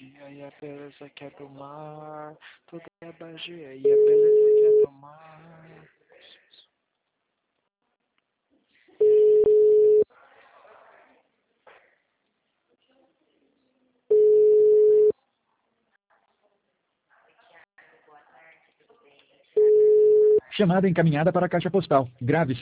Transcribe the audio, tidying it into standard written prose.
magia e a beleza que é do mar. Tudo é magia e a beleza que é do mar. Chamada encaminhada para a caixa postal. Grave